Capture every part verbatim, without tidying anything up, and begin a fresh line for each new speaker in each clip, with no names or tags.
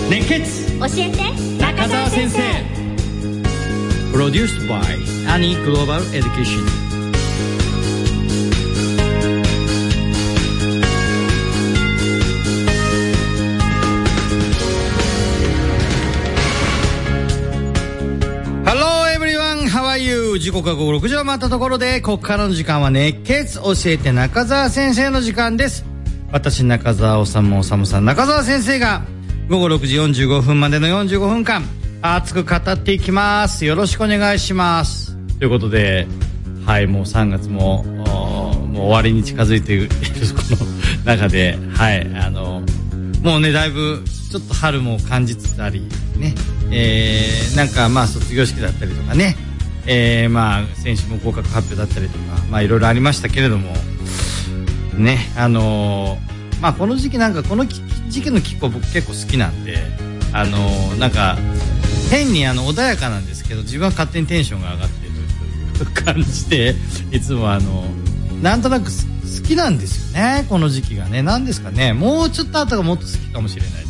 熱血
教えて
中澤先生。プロデュース by アニーグローバルエデュケーション。時刻は午後ろくじを回ったところで、ここからの時間は熱血教えて中澤先生の時間です。私中澤おさむおさむさん中澤先生が午後ろくじよんじゅうごふんまでのよんじゅうごふんかん熱く語っていきます。よろしくお願いします。ということで、はい、もうさんがつももう終わりに近づいているこの中で、はい、あのもうねだいぶちょっと春も感じつつありね、えー、なんかまあ卒業式だったりとかね、えー、まあ先週も合格発表だったりとか、まあいろいろありましたけれどもね、あのー、まあこの時期なんかこの時期の気候僕結構好きなんで、あのー、なんか変にあの穏やかなんですけど、自分は勝手にテンションが上がっているという感じで、いつもあのなんとなく好きなんですよね、この時期がね。なんですかね、もうちょっと後がもっと好きかもしれないです。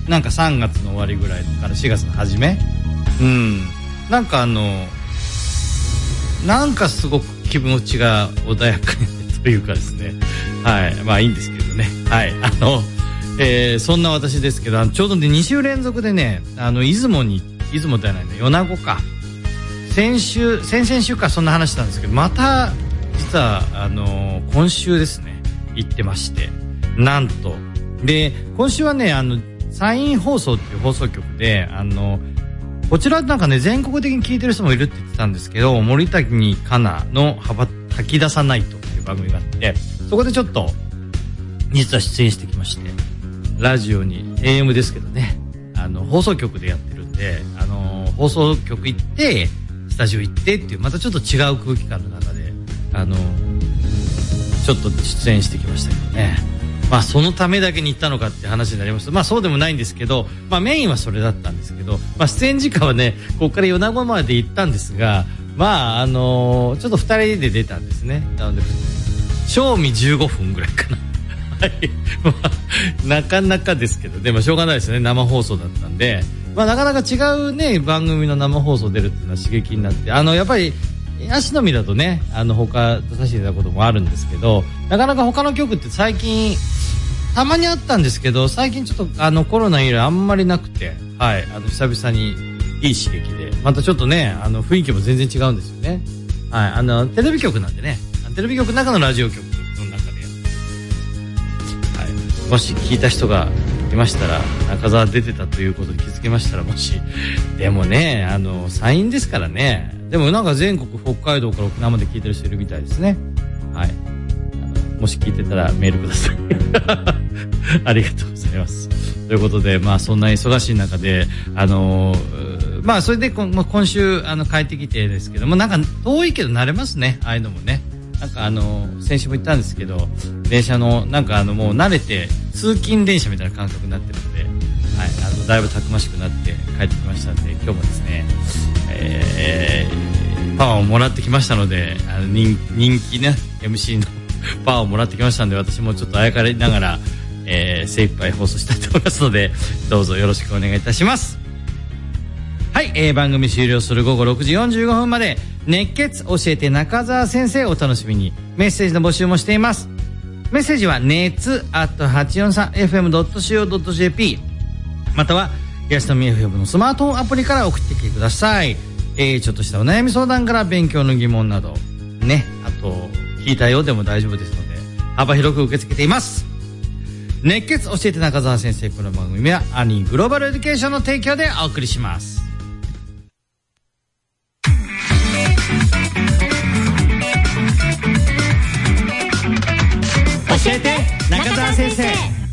なんかさんがつの終わりぐらいからしがつの初め、うん、なんかあのなんかすごく気持ちが穏やかにというかですね、はい、まあいいんですけどね、はい、あの、えー、そんな私ですけど、ちょうどねに週連続でね、あの出雲に出雲ではないね、米子か、先週先々週かそんな話なんですけど、また実はあの今週ですね行ってまして、なんとで今週はね、あの山陰放送っていう放送局で、あのこちらなんかね全国的に聞いてる人もいるって言ってたんですけど、森谷香奈の幅吐き出さないとっていう番組があって、そこでちょっと実は出演してきまして、ラジオに エーエム ですけどね、あの放送局でやってるんで、あの放送局行ってスタジオ行ってっていう、またちょっと違う空気感の中であのちょっと出演してきましたけどね。まあそのためだけに行ったのかって話になりますと、まあそうでもないんですけど、まあメインはそれだったんですけど、まあ出演時間はねここから米子まで行ったんですが、まああのー、ちょっとふたりで出たんですね。なので賞味じゅうごふんぐらいかなはい、まあ、なかなかですけどね、まあしょうがないですよね、生放送だったんで、まあなかなか違うね番組の生放送出るっていうのは刺激になって、あのやっぱり足のみだとね、あの他出させていただくこともあるんですけど、なかなか他の局って最近たまにあったんですけど、最近ちょっとあのコロナ以来あんまりなくて、はい、あの久々にいい刺激で、またちょっとね、あの雰囲気も全然違うんですよね。はい、あのテレビ局なんでね、テレビ局の中のラジオ局の中で、はい、もし聞いた人がいましたら、中澤出てたということに気づけましたら、もしでもね、あの山陰ですからね、でもなんか全国北海道から沖縄まで聞いてる人いるみたいですね。はい、もし聞いてたらメールくださいありがとうございます。ということで、まあそんな忙しい中で、あのー、まあそれでこ、まあ、今週あの帰ってきてですけども、なんか遠いけど慣れますね、ああいうのもね。なんかあのー、先週も言ったんですけど、電車のなんかあのもう慣れて通勤電車みたいな感覚になってるので、はい、あのだいぶたくましくなって帰ってきましたので、今日もですね、えー、パワーをもらってきましたので、あの 人, 人気ね エムシー のパワーをもらってきましたので、私もちょっとあやかりながら、えー、精一杯放送したいと思いますので、どうぞよろしくお願いいたします。はい、えー、番組終了する午後ろくじよんじゅうごふんまで熱血教えて中澤先生をお楽しみに。メッセージの募集もしています。メッセージは熱 アットはちよんさんエフエムドットシーオードットジェーピー または東富 エフエム のスマートフォンアプリから送ってきてください。えー、ちょっとしたお悩み相談から勉強の疑問などね、あと聞いたよでも大丈夫ですので、幅広く受け付けています。熱血教えて中澤先生、この番組はアニーグローバルエデュケーションの提供でお送りします。教えて中澤先生。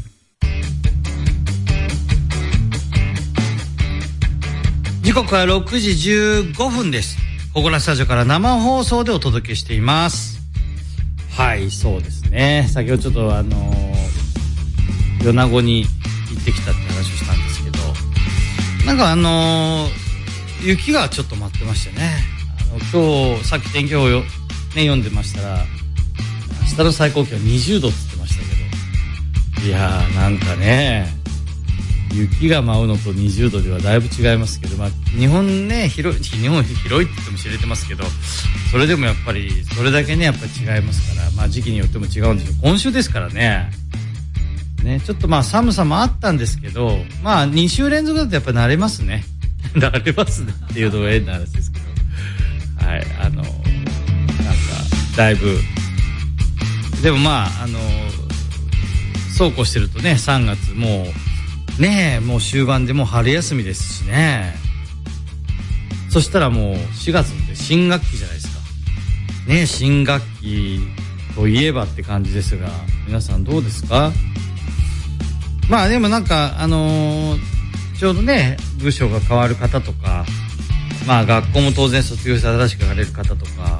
時刻はろくじじゅうごふんです。ここらスタジオから生放送でお届けしています。はい、そうですね、先ほどちょっとあのー、米子に行ってきたって話をしたんですけど、なんかあのー、雪がちょっと舞ってましてね、あの今日さっき天気予報よ、ね、読んでましたら、明日の最高気温にじゅうどって言ってましたけど、いやーなんかね、 雪が舞うのとにじゅうどではだいぶ違いますけど、まあ、日本ね、広い、日本広いって言っても知れてますけど、それでもやっぱり、それだけね、やっぱり違いますから、まあ時期によっても違うんですよ。今週ですからね。ね、ちょっとまあ寒さもあったんですけど、まあに週連続だとやっぱ慣れますね。慣れますねっていうのが変な話ですけど。はい、あの、なんか、だいぶ、でもまあ、あの、そうこうしてるとね、さんがつもう、ねえ、もう終盤でもう春休みですしね。そしたらもうしがつで新学期じゃないですか。ねえ、新学期といえばって感じですが、皆さんどうですか？まあでもなんか、あのー、ちょうどね、部署が変わる方とか、まあ学校も当然卒業して新しく上がれる方とか、や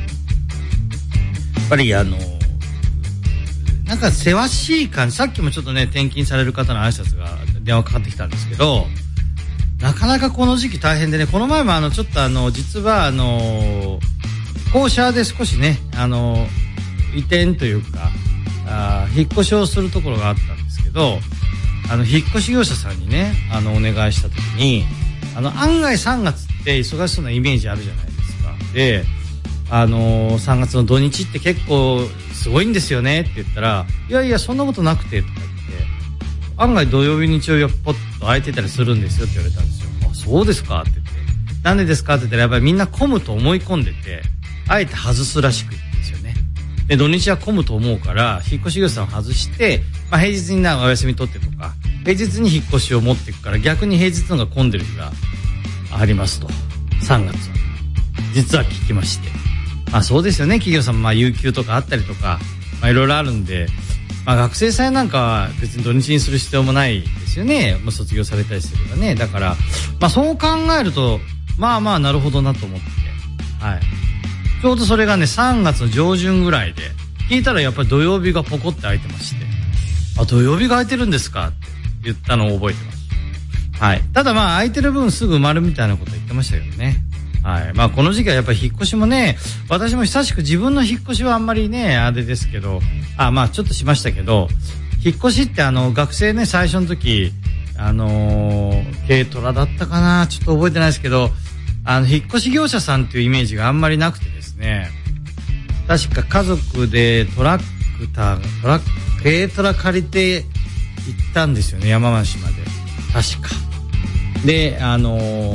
っぱりあのー、なんかせわしい感じ、さっきもちょっとね、転勤される方の挨拶が電話かかってきたんですけど、なかなかこの時期大変でね、この前もあの、ちょっとあの、実はあの、校舎で少しね、あの、移転というか、あ引っ越しをするところがあったんですけど、あの、引っ越し業者さんにね、あの、お願いしたときに、あの、案外さんがつって忙しそうなイメージあるじゃないですか。で、あの、さんがつの土日って結構すごいんですよねって言ったら、いやいや、そんなことなくて、とか言って、案外土曜日日曜日はポッと空いてたりするんですよって言われたんですよ。あ、そうですかって言って。なんでですかって言ったら、やっぱりみんな混むと思い込んでて、あえて外すらしくですよね。で、土日は混むと思うから、引っ越し業者さんを外して、まあ平日になお休み取ってとか、平日に引っ越しを持っていくから、逆に平日のが混んでる日がありますと。さんがつは。実は聞きまして。まあそうですよね。企業さんもまあ有給とかあったりとか、まあいろいろあるんで、まあ学生さんなんかは別に土日にする必要もないですよね。もう卒業されたりすればね。だから、まあそう考えると、まあまあなるほどなと思って。はい。ちょうどそれがね、さんがつの上旬ぐらいで、聞いたらやっぱり土曜日がポコって空いてまして、あ、土曜日が空いてるんですかって言ったのを覚えてます。はい。ただまあ空いてる分すぐ埋まるみたいなこと言ってましたけどね。はい。まあこの時期はやっぱり引っ越しもね、私も久しく自分の引っ越しはあんまりね、あれですけど、あ、まあちょっとしましたけど、引っ越しってあの学生ね、最初の時、あのー、軽トラだったかな、ちょっと覚えてないですけど、あの、引っ越し業者さんっていうイメージがあんまりなくてですね、確か家族でトラクター、トラック、軽トラ借りて行ったんですよね、山梨まで。確か。で、あのー、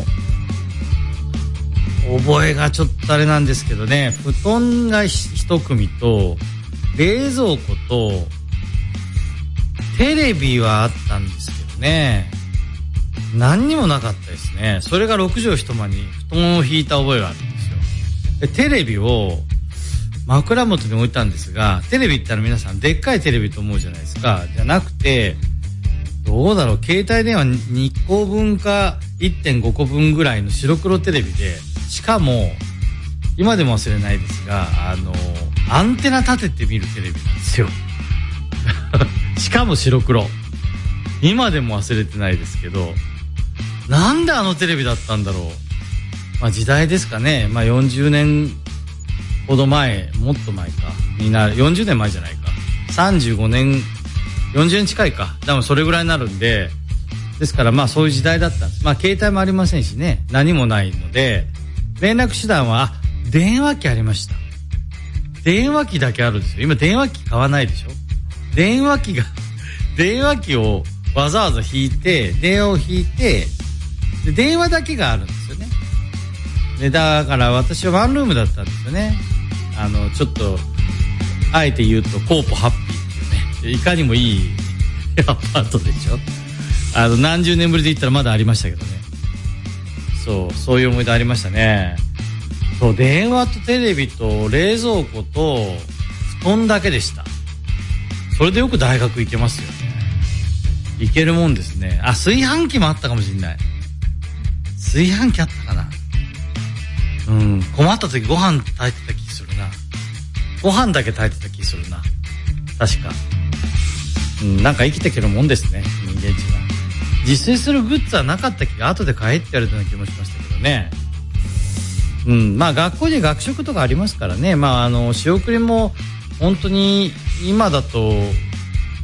覚えがちょっとあれなんですけどね、布団が一組と、冷蔵庫と、テレビはあったんですけどね、何にもなかったですね。それがろくじょう一間に布団を引いた覚えがあるんですよ。で、テレビを枕元に置いたんですが、テレビって言ったら皆さんでっかいテレビと思うじゃないですか。じゃなくて、どうだろう、携帯電話にこぶんか いってんごこぶんぐらいの白黒テレビで、しかも、今でも忘れないですが、あの、アンテナ立てて見るテレビなんですよ。しかも白黒。今でも忘れてないですけど、なんであのテレビだったんだろう。まあ時代ですかね。まあよんじゅうねんほど前、もっと前か。になる。よんじゅうねんまえじゃないか。さんじゅうごねん、よんじゅうねん近いか。多分それぐらいになるんで、ですからまあそういう時代だったんです。まあ携帯もありませんしね。何もないので、連絡手段は、あ、電話機ありました。電話機だけあるんですよ。今電話機買わないでしょ。電話機が、電話機をわざわざ引いて、電話を引いて、で電話だけがあるんですよね。で、だから私はワンルームだったんですよね。あの、ちょっと、あえて言うと、コーポハッピーっていうね、いかにもいいアパートでしょ。あの、何十年ぶりで言ったらまだありましたけどね。そう、そういう思い出ありましたね。そう、電話とテレビと冷蔵庫と布団だけでした。それでよく大学行けますよね。行けるもんですね。あ、炊飯器もあったかもしれない。炊飯器あったかな。うん、困った時ご飯炊いてた気するな。ご飯だけ炊いてた気するな。確か。うん、なんか生きていけるもんですね、人間値が。自炊するグッズはなかった気が後で買えって言われたような気もしましたけどね。うん、まあ学校に学食とかありますからね。まああの仕送りも本当に今だと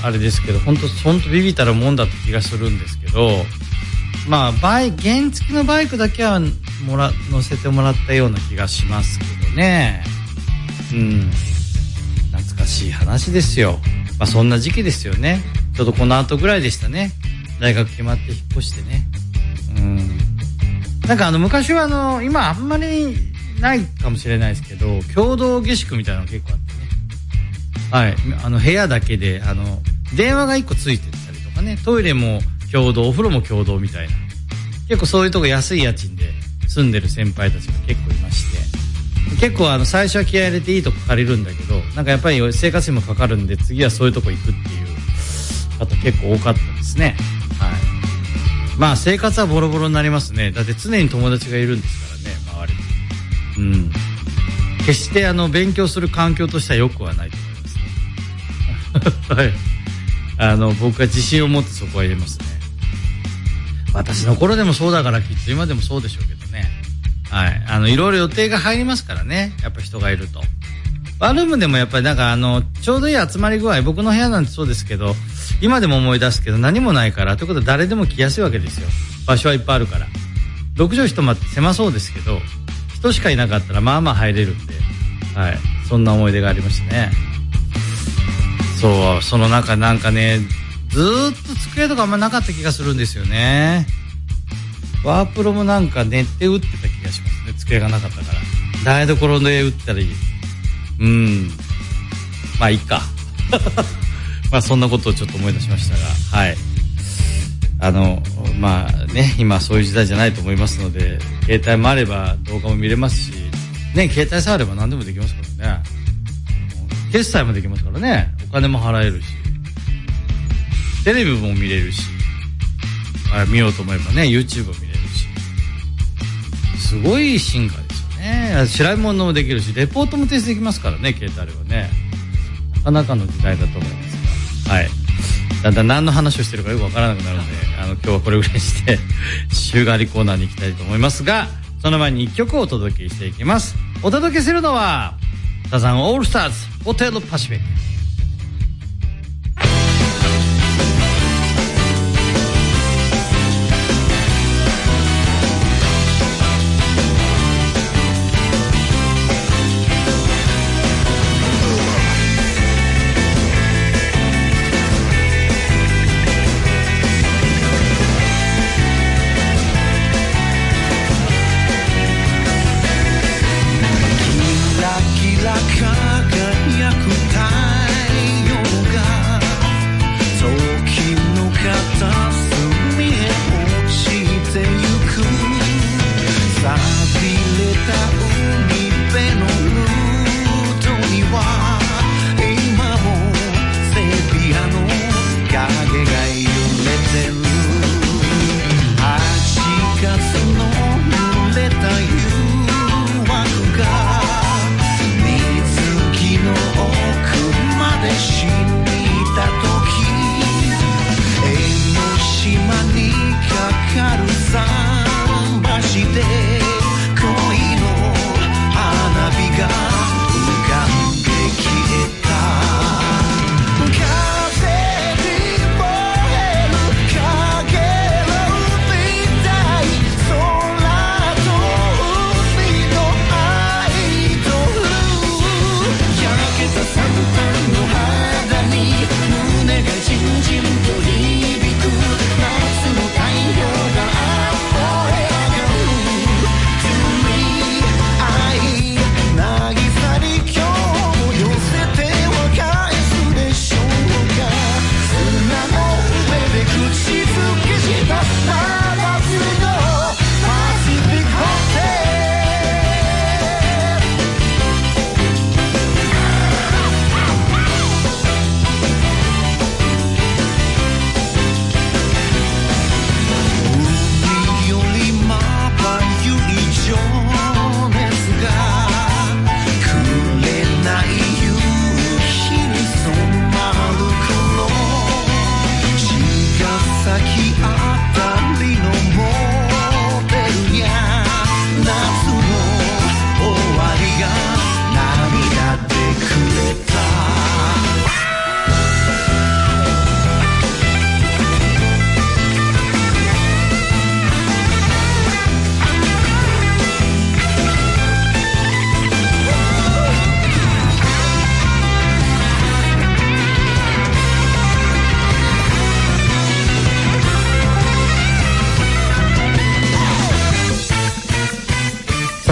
あれですけど、本当本当ビビたるもんだって気がするんですけど、まあバイ原付のバイクだけはもら乗せてもらったような気がしますけどね。うん、懐かしい話ですよ。まあそんな時期ですよね。ちょうどこの後ぐらいでしたね。大学決まって引っ越してね。うん。なんかあの昔はあの今あんまりないかもしれないですけど、共同下宿みたいなの結構あってね。はい、あの部屋だけであの電話がいっこついてたりとかね、トイレも共同、お風呂も共同みたいな、結構そういうとこ安い家賃で住んでる先輩たちが結構いまして、結構あの最初は気合い入れていいとこ借りるんだけど、なんかやっぱり生活費もかかるんで次はそういうとこ行くっていう方結構多かったですね。はい。まあ生活はボロボロになりますね。だって常に友達がいるんですからね、周りに。うん。決してあの勉強する環境としては良くはないと思いますね。はい。あの僕は自信を持ってそこは入れますね。私の頃でもそうだからきっと今でもそうでしょうけどね。はい。あのいろいろ予定が入りますからね。やっぱ人がいると。ワンルームでもやっぱりなんかあのちょうどいい集まり具合、僕の部屋なんてそうですけど、今でも思い出すけど何もないからということで誰でも来やすいわけですよ。場所はいっぱいあるから。ろく畳一間って狭そうですけど、人しかいなかったらまあまあ入れるんで、はい。そんな思い出がありましたね。そう、その中なんかね、ずーっと机とかあんまなかった気がするんですよね。ワープロもなんか寝て打ってた気がしますね。机がなかったから。台所で打ったり。うん。まあいいか。まあそんなことをちょっと思い出しましたが、はい。あの、まあね、今そういう時代じゃないと思いますので、携帯もあれば動画も見れますし、ね、携帯さえあれば何でもできますからね。決済もできますからね。お金も払えるし。テレビも見れるし、あ見ようと思えばね YouTube も見れるし、すごい進化ですよね。調べ物もできるし、レポートも提出できますからね、携帯あればね。なかなかの時代だと思いますが、はい。だんだん何の話をしてるかよくわからなくなるので、あの今日はこれぐらいにして週替わりコーナーに行きたいと思いますが、その前にいっきょくお届けしていきます。お届けするのはサザンオールスターズホテルパシフィック。
輝く太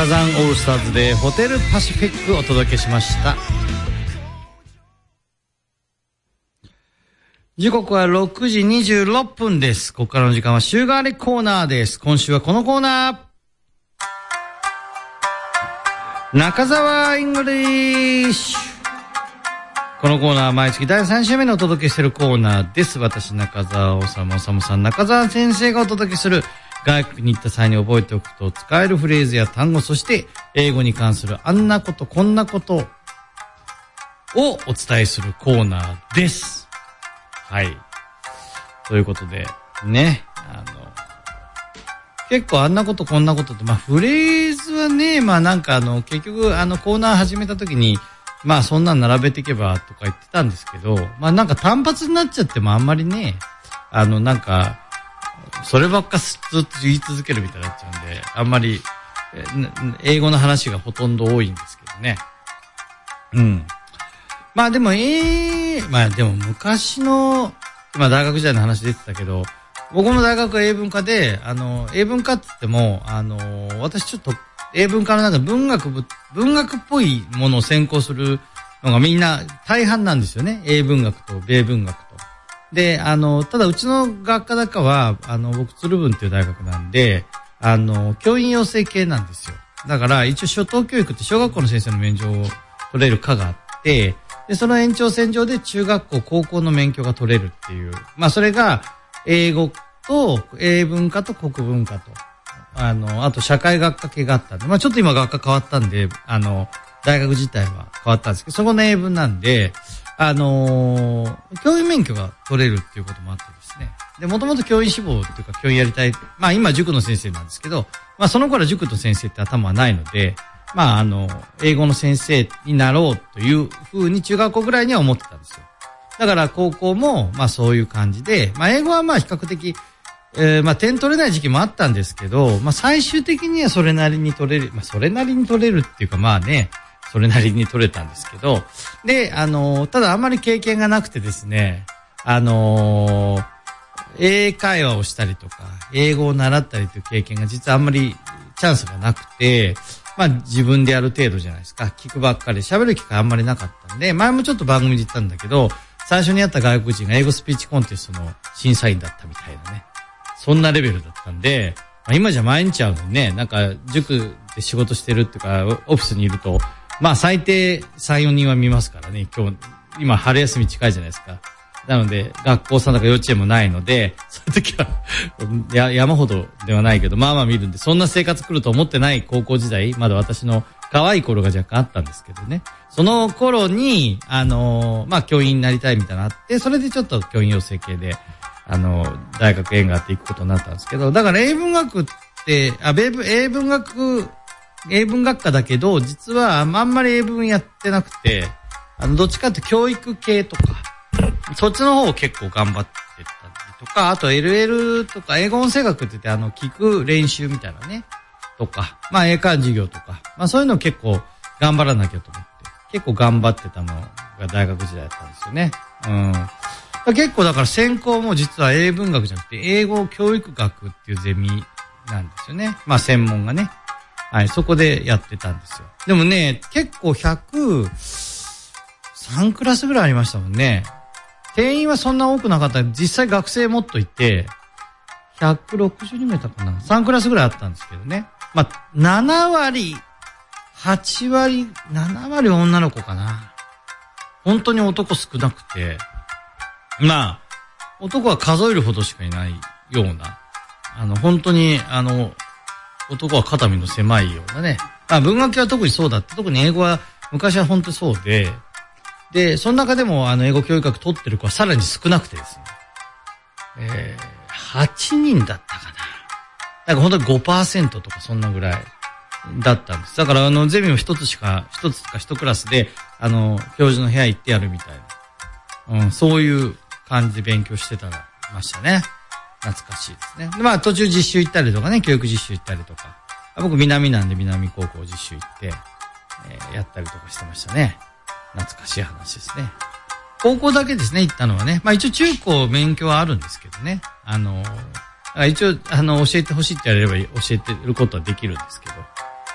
ザンオールスターズでホテルパシフィックお届けしました。時刻はろくじにじゅうろっぷんです。ここからの時間は週替わりコーナーです。今週はこのコーナー、中澤イングリッシュ。このコーナーは毎月だいさん週目にお届けしているコーナーです。私中澤おさむおさむさん、中澤先生がお届けする外国に行った際に覚えておくと使えるフレーズや単語、そして英語に関するあんなことこんなことをお伝えするコーナーです。はい。ということでね、あの結構あんなことこんなことって、まあフレーズはね、まあなんかあの結局あのコーナー始めた時にまあそんなん並べていけばとか言ってたんですけど、まあなんか単発になっちゃってもあんまりね、あのなんかそればっかずっと言い続けるみたいになっちゃうんで、あんまり英語の話がほとんど多いんですけどね。うん。まあでもえー、まあでも昔の、まあ大学時代の話出てたけど、僕の大学は英文科で、あの、英文科って言っても、あの、私ちょっと英文科のなんか文学部、文学っぽいものを専攻するのがみんな大半なんですよね。英文学と米文学と。で、あの、ただうちの学科だかは、あの、僕鶴文っていう大学なんで、あの、教員養成系なんですよ。だから一応初等教育って小学校の先生の免除を取れる科があって、で、その延長線上で中学校、高校の免許が取れるっていう。まあそれが英語と英文科と国文科と。あの、あと社会学科系があったんで、まあちょっと今学科変わったんで、あの、大学自体は変わったんですけど、そこの英文なんで、あのー、教員免許が取れるっていうこともあってですね。で、もともと教員志望っていうか教員やりたい。まあ今塾の先生なんですけど、まあその頃は塾の先生って頭はないので、まああの、英語の先生になろうというふうに中学校ぐらいには思ってたんですよ。だから高校もまあそういう感じで、まあ英語はまあ比較的、えー、まあ点取れない時期もあったんですけど、まあ最終的にはそれなりに取れる、まあそれなりに取れるっていうかまあね、それなりに取れたんですけど、で、あの、ただあんまり経験がなくてですね、あの、英会話をしたりとか、英語を習ったりという経験が実はあんまりチャンスがなくて、まあ自分でやる程度じゃないですか。聞くばっかり、喋る機会あんまりなかったんで、前もちょっと番組で言ったんだけど、最初にやった外国人が英語スピーチコンテストの審査員だったみたいなね。そんなレベルだったんで、まあ、今じゃ毎日会うのにね、なんか塾で仕事してるっていうか、オフィスにいると、まあ最低さん、よにんは見ますからね。今日、今春休み近いじゃないですか。なので、学校さんとか幼稚園もないので、そういう時はや、山ほどではないけど、まあまあ見るんで、そんな生活来ると思ってない高校時代、まだ私の可愛い頃が若干あったんですけどね。その頃に、あのー、まあ教員になりたいみたいなのあって、それでちょっと教員養成系で、あのー、大学縁があって行くことになったんですけど、だから英文学って、あ、米文、英文学、英文学科だけど、実はあんまり英文やってなくて、あの、どっちかって教育系とか、そっちの方を結構頑張ってたりとか、あと エルエル とか英語音声学って言ってあの、聞く練習みたいなね、とか、まあ英会話授業とか、まあそういうのを結構頑張らなきゃと思って、結構頑張ってたのが大学時代だったんですよね。うん。結構だから専攻も実は英文学じゃなくて、英語教育学っていうゼミなんですよね。まあ専門がね。はい、そこでやってたんですよ。でもね、結構ひゃくさんクラスぐらいありましたもんね。定員はそんな多くなかった。実際学生もっといて、ひゃくろくじゅうにんもいたかな。さんクラスぐらいあったんですけどね。まあ、ななわり、はちわり、ななわり女の子かな。本当に男少なくて、まあ、男は数えるほどしかいないような、あの、本当に、あの、男は肩身の狭いようなね。まあ文学系は特にそうだって、特に英語は昔は本当にそうで、で、その中でもあの英語教育学取ってる子はさらに少なくてですね。えー、はちにんだったかな。なんか本当に ごパーセント とかそんなぐらいだったんです。だからあのゼミも一つしか、一つか一クラスで、あの、教授の部屋行ってやるみたいな。うん、そういう感じで勉強してたましたね。懐かしいですね。で、まあ途中実習行ったりとかね、教育実習行ったりとか。僕南なんで南高校実習行って、えー、やったりとかしてましたね。懐かしい話ですね。高校だけですね、行ったのはね。まあ一応中高免許はあるんですけどね。あのー、一応、あの、教えてほしいって言われれば教えてることはできるんですけど。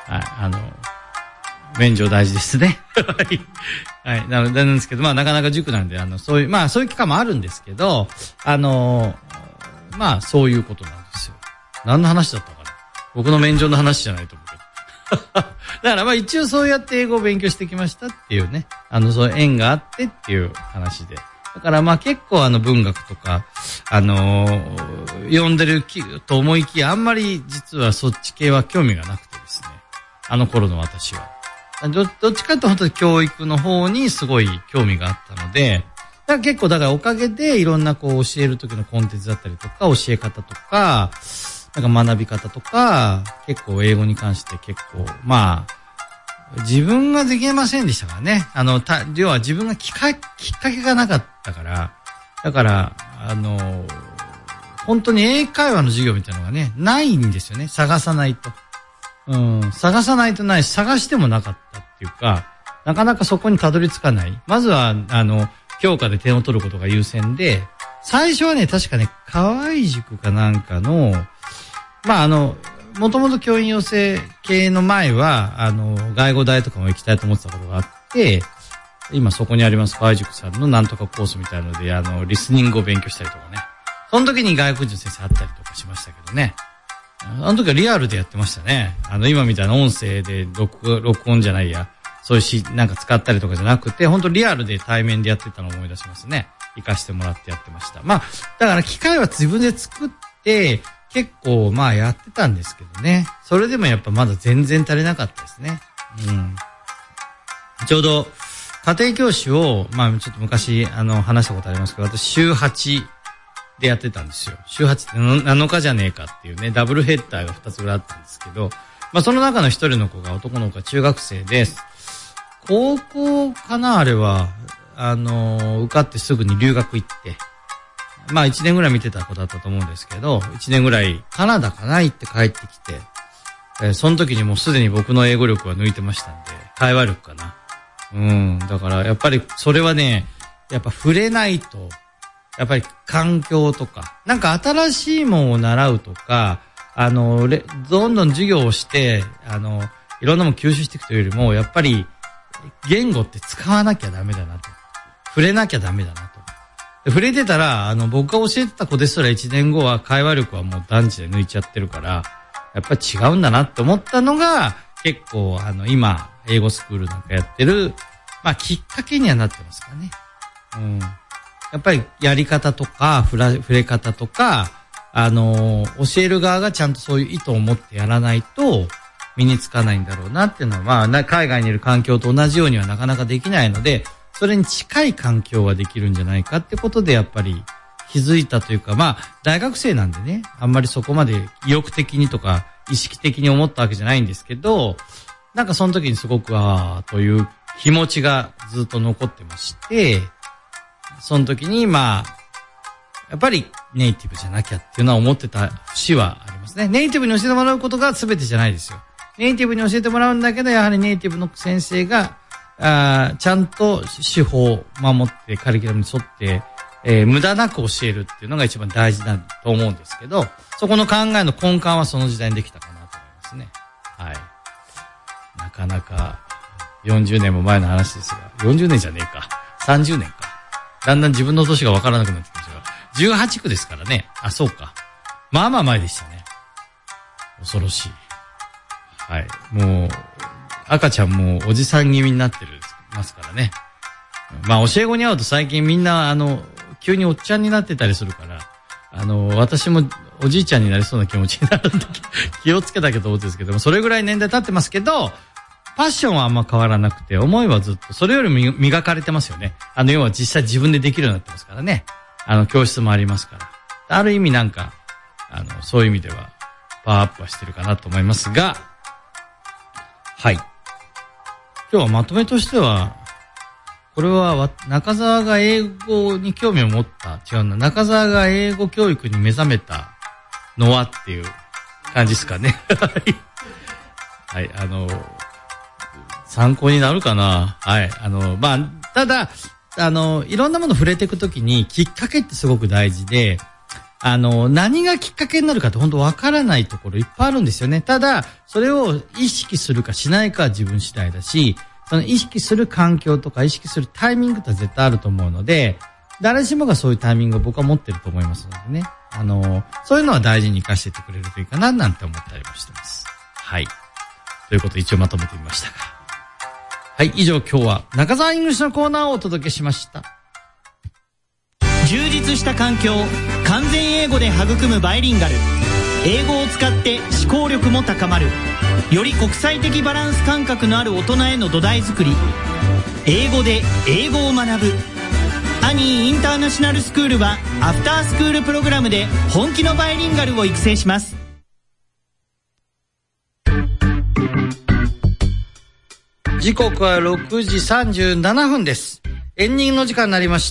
はい、あの、免除大事ですね。はい。なので、なんですけど、まあ、なかなか塾なんで、あの、そういう、まあ、そういう期間もあるんですけど、あの、まあ、そういうことなんですよ。何の話だったかな。僕の免除の話じゃないと思うけど。だからまあ一応そうやって英語を勉強してきましたっていうね、あのそういう縁があってっていう話で。だからまあ結構あの文学とか、あのー、読んでると思いきやあんまり実はそっち系は興味がなくてですね。あの頃の私は。ど, どっちかというと本当に教育の方にすごい興味があったので、だから結構だからおかげでいろんなこう教える時のコンテンツだったりとか教え方とか、なんか学び方とか、結構英語に関して結構、まあ、自分ができませんでしたからね。あの、た、要は自分がきっか、きっかけがなかったから、だから、あの、本当に英会話の授業みたいなのがね、ないんですよね。探さないと。うん、探さないとないし、探してもなかったっていうか、なかなかそこにたどり着かない。まずは、あの、教科で点を取ることが優先で、最初はね、確かね、河合塾かなんかの、まああの、もともと教員養成系の前は、あの、外語大とかも行きたいと思ってたことがあって、今そこにあります河合塾さんのなんとかコースみたいなので、あの、リスニングを勉強したりとかね。その時に外国人先生会ったりとかしましたけどね。あの時はリアルでやってましたね。あの、今みたいな音声で録、録音じゃないや。そういうし、なんか使ったりとかじゃなくて、本当リアルで対面でやってたのを思い出しますね。行かしてもらってやってました。まあ、だから機械は自分で作って、結構まあやってたんですけどね。それでもやっぱまだ全然足りなかったですね。うん。ちょうど家庭教師を、まあちょっと昔あの話したことありますけど、私週はちでやってたんですよ。週はちってなのかじゃねえかっていうね、ダブルヘッダーがふたつぐらいあったんですけど、まあその中の一人の子が男の子が中学生です。高校かなあれは、あの、受かってすぐに留学行って、まあ一年ぐらい見てた子だったと思うんですけど、一年ぐらいカナダかな行って帰ってきて、えー、その時にもうすでに僕の英語力は抜いてましたんで、会話力かな。うん、だからやっぱりそれはね、やっぱ触れないと、やっぱり環境とか、なんか新しいものを習うとか、あの、どんどん授業をして、あの、いろんなもの吸収していくというよりも、やっぱり言語って使わなきゃダメだなと。触れなきゃダメだなと。触れてたら、あの、僕が教えてた子ですらいちねんごは会話力はもう断じて抜いちゃってるから、やっぱり違うんだなって思ったのが、結構、あの、今、英語スクールなんかやってる、まあ、きっかけにはなってますかね。うん。やっぱりやり方とか、触ら、触れ方とか、あの、教える側がちゃんとそういう意図を持ってやらないと、身につかないんだろうなっていうのは、まあ、海外にいる環境と同じようにはなかなかできないので、それに近い環境はできるんじゃないかってことでやっぱり気づいたというか、まあ大学生なんでね、あんまりそこまで意欲的にとか意識的に思ったわけじゃないんですけど、なんかその時にすごくああという気持ちがずっと残ってまして、その時にまあやっぱりネイティブじゃなきゃっていうのは思ってた節はありますね。ネイティブに教えてもらうことが全てじゃないですよ。ネイティブに教えてもらうんだけど、やはりネイティブの先生があちゃんと手法を守ってカリキュラムに沿って、えー、無駄なく教えるっていうのが一番大事だと思うんですけど、そこの考えの根幹はその時代にできたかなと思いますね。はい。なかなかよんじゅうねんも前の話ですが、よんじゅうねんじゃねえか。さんじゅうねんか。だんだん自分の年がわからなくなってきましたが、じゅうはちくですからね。あ、そうか。まあまあ前でしたね。恐ろしい。はい。もう、赤ちゃんもおじさん気味になってるますからね。まあ教え子に会うと最近みんなあの急におっちゃんになってたりするから、あの私もおじいちゃんになりそうな気持ちになるんで気をつけたけど思ってるんですけども、それぐらい年代経ってますけど、パッションはあんま変わらなくて、思いはずっとそれよりも磨かれてますよね。あの要は実際自分でできるようになってますからね。あの教室もありますから、ある意味なんかあのそういう意味ではパワーアップはしてるかなと思いますが、はい。今日はまとめとしては、これは中澤が英語に興味を持った、違うな、中澤が英語教育に目覚めたのはっていう感じですかね。はい、あの、参考になるかな。はい、あの、まあ、ただ、あの、いろんなもの触れていくときにきっかけってすごく大事で、 あの、何がきっかけになるかって本当わからないところいっぱいあるんですよね。ただ、それを意識するかしないかは自分次第だし、その意識する環境とか意識するタイミングって絶対あると思うので、誰しもがそういうタイミングを僕は持ってると思いますのでね。あの、そういうのは大事に活かしていってくれるといいかななんて思ったりもしてます。はい。ということで一応まとめてみましたが。はい、以上今日は中澤イングリッシュのコーナーをお届けしました。
充実した環境、完全英語で育むバイリンガル。英語を使って思考力も高まる。より国際的バランス感覚のある大人への土台作り。英語で英語を学ぶ。アニーインターナショナルスクールはアフタースクールプログラムで本気のバイリンガルを育成します。
時刻はろくじさんじゅうななふんです。エンディングの時間になりました。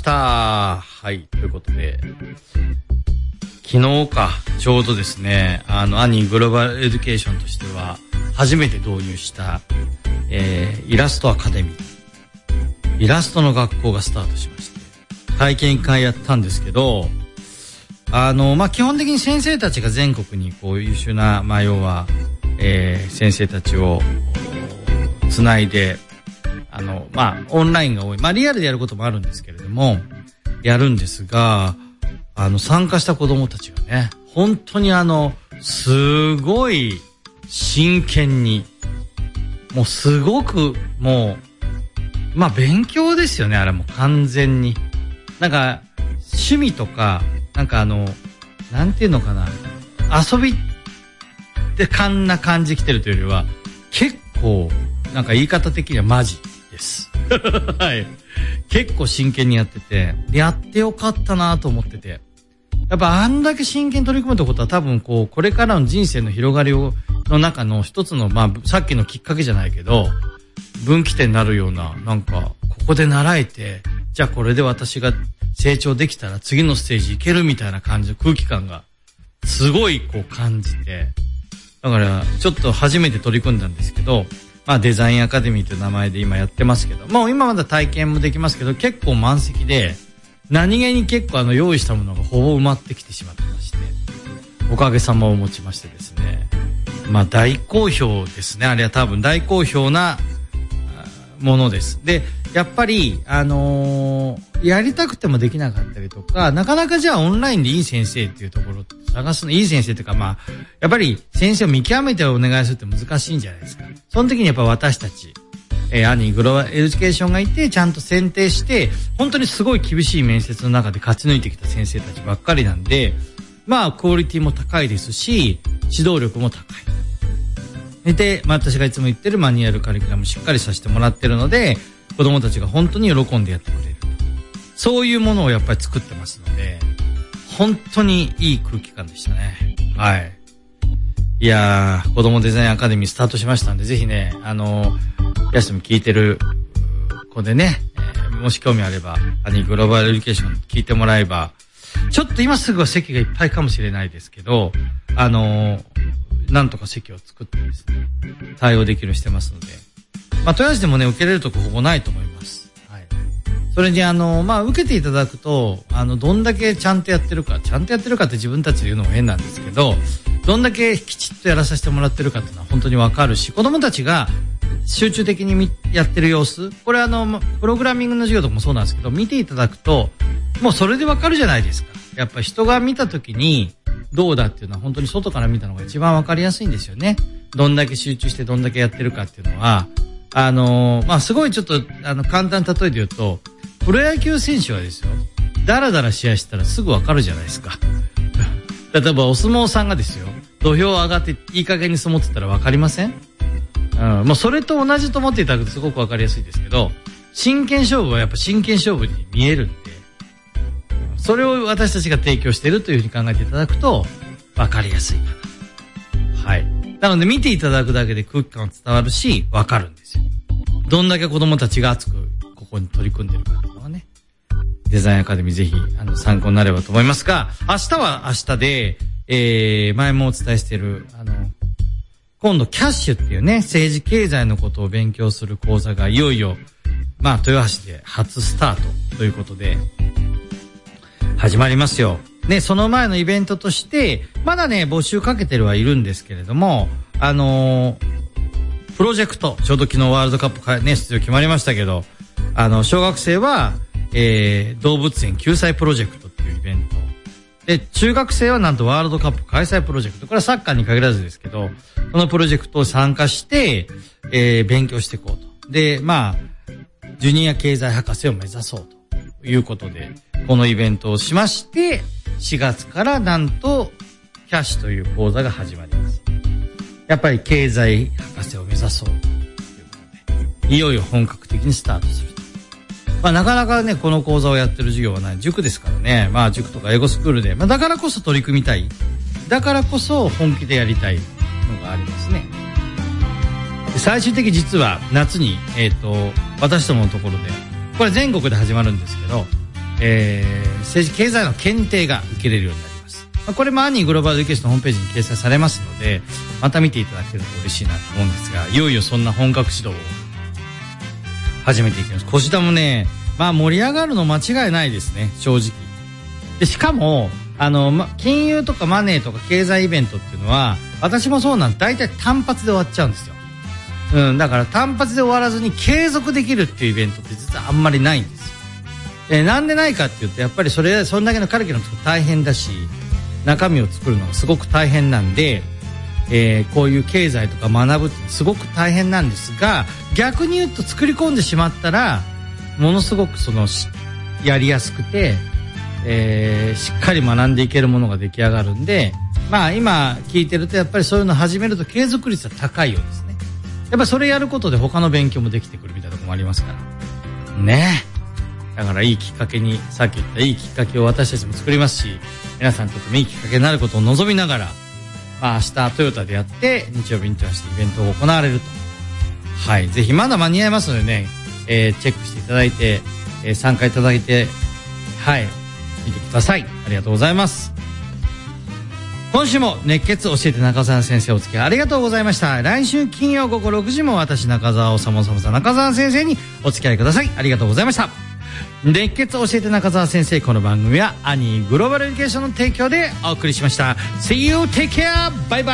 はい、ということで昨日かちょうどですね、あのアニーグローバルエデュケーションとしては初めて導入した、えー、イラストアカデミー、イラストの学校がスタートしまして、体験会やったんですけど、あのまあ基本的に先生たちが全国にこう優秀な、まあ要は、えー、先生たちをつないで、あのまあオンラインが多い、まあリアルでやることもあるんですけれどもやるんですが、あの参加した子供たちがね、本当にあのすごい真剣に、もうすごくもうまあ勉強ですよね、あれも完全に。なんか趣味とかなんかあのなんていうのかな、遊びってかんな感じきてるというよりは結構なんか言い方的にはマジですはい、結構真剣にやってて、やってよかったなと思ってて、やっぱあんだけ真剣に取り組むってことは多分こうこれからの人生の広がりをの中の一つの、まあさっきのきっかけじゃないけど分岐点になるような、なんかここで習えて、じゃあこれで私が成長できたら次のステージ行けるみたいな感じの空気感がすごいこう感じて、だからちょっと初めて取り組んだんですけど、まあデザインアカデミーという名前で今やってますけど、もう今まだ体験もできますけど結構満席で、何気に結構あの用意したものがほぼ埋まってきてしまってまして、おかげさまをもちましてですね、まあ大好評ですね。あれは多分大好評なものです。で、やっぱりあのー、やりたくてもできなかったりとか、なかなかじゃあオンラインでいい先生っていうところ探すの、いい先生っていうか、まあやっぱり先生を見極めてお願いするって難しいんじゃないですか。その時にやっぱ私たち、えー、アニーグローバルエデュケーションがいて、ちゃんと選定して本当にすごい厳しい面接の中で勝ち抜いてきた先生たちばっかりなんで、まあクオリティも高いですし指導力も高いで、まあ、私がいつも言ってるマニュアルカリキュラムしっかりさせてもらってるので、子供たちが本当に喜んでやってくれる、そういうものをやっぱり作ってますので、本当にいい空気感でしたね。はい。いやー、子供デザインアカデミースタートしましたんで、ぜひね、あのー、休み聞いてる子でね、えー、もし興味あればアニーグローバルエデュケーション聞いてもらえば、ちょっと今すぐは席がいっぱいかもしれないですけど、あのーなんとか席を作ってですね、対応できるようにしてますので、まあとりあえずでもね、受けれるとこほぼないと思います。はい。それにあのまあ受けていただくと、あのどんだけちゃんとやってるか、ちゃんとやってるかって自分たちで言うのも変なんですけど、どんだけきちっとやらさせてもらってるかっていうのは本当にわかるし、子供たちが集中的にやってる様子、これあのプログラミングの授業とかもそうなんですけど、見ていただくともうそれでわかるじゃないですか。やっぱ人が見た時にどうだっていうのは本当に外から見たのが一番わかりやすいんですよね。どんだけ集中してどんだけやってるかっていうのは、あのー、まあすごいちょっとあの簡単な例えで言うと、プロ野球選手はですよ、ダラダラ試合したらすぐわかるじゃないですか例えばお相撲さんがですよ、土俵上がっていい加減に相撲って言ったらわかりません？うん、もうそれと同じと思っていただくとすごくわかりやすいですけど、真剣勝負はやっぱ真剣勝負に見えるんで、それを私たちが提供しているというふうに考えていただくと分かりやすいかな。はい。なので見ていただくだけで空気感伝わるし分かるんですよ。どんだけ子供たちが熱くここに取り組んでるかっていうのはね。デザインアカデミーぜひあの参考になればと思いますが、明日は明日で、えー、前もお伝えしているあの今度キャッシュっていうね、政治経済のことを勉強する講座がいよいよまあ豊橋で初スタートということで始まりますよ。 ね、その前のイベントとして、まだね、募集かけてるはいるんですけれども、あのー、プロジェクト、ちょうど昨日ワールドカップかね、出場決まりましたけど、あの、小学生は、えー、動物園救済プロジェクトっていうイベント。で、中学生はなんとワールドカップ開催プロジェクト。これはサッカーに限らずですけど、このプロジェクトを参加して、えー、勉強していこうと。で、まあ、ジュニア経済博士を目指そうということで、このイベントをしまして、しがつからなんと、キャッシュという講座が始まります。やっぱり経済博士を目指そうということで、いよいよ本格的にスタートすると。まあなかなかね、この講座をやってる授業はない。塾ですからね。まあ塾とか英語スクールで。まあだからこそ取り組みたい。だからこそ本気でやりたいのがありますね。最終的に実は夏に、えっと、私どものところで、これ全国で始まるんですけど、えー、政治経済の検定が受けれるようになります。まあ、これもアニーグローバルエデュケーションのホームページに掲載されますので、また見ていただけると嬉しいなと思うんですが、いよいよそんな本格指導を始めていきます。腰田もね、まあ盛り上がるの間違いないですね、正直。で、しかも、あの、ま、金融とかマネーとか経済イベントっていうのは、私もそうなんです。大体単発で終わっちゃうんですよ。うん、だから単発で終わらずに継続できるっていうイベントって実はあんまりないんですよ。えー、なんでないかっていうと、やっぱりそれ、そんだけのカリキュラム作るの大変だし、中身を作るのがすごく大変なんで、えー、こういう経済とか学ぶってすごく大変なんですが、逆に言うと作り込んでしまったら、ものすごくその、やりやすくて、えー、しっかり学んでいけるものが出来上がるんで、まあ今聞いてるとやっぱりそういうのを始めると継続率は高いようですね。やっぱそれやることで他の勉強もできてくるみたいなところもありますから。ねえ。だからいいきっかけに、さっき言ったいいきっかけを私たちも作りますし、皆さんにとってもいいきっかけになることを望みながら、まあ明日トヨタでやって日曜日に対してイベントが行われると。はい。ぜひまだ間に合いますのでね、えー、チェックしていただいて、えー、参加いただいて、はい。見てください。ありがとうございます。今週も熱血教えて中澤先生お付き合いありがとうございました。来週金曜午後ろくじも私中澤おさもさもさ中澤先生にお付き合いください。ありがとうございました。熱血教えて中澤先生、この番組はアニーグローバルエデュケーションの提供でお送りしました。See you, take care, bye bye.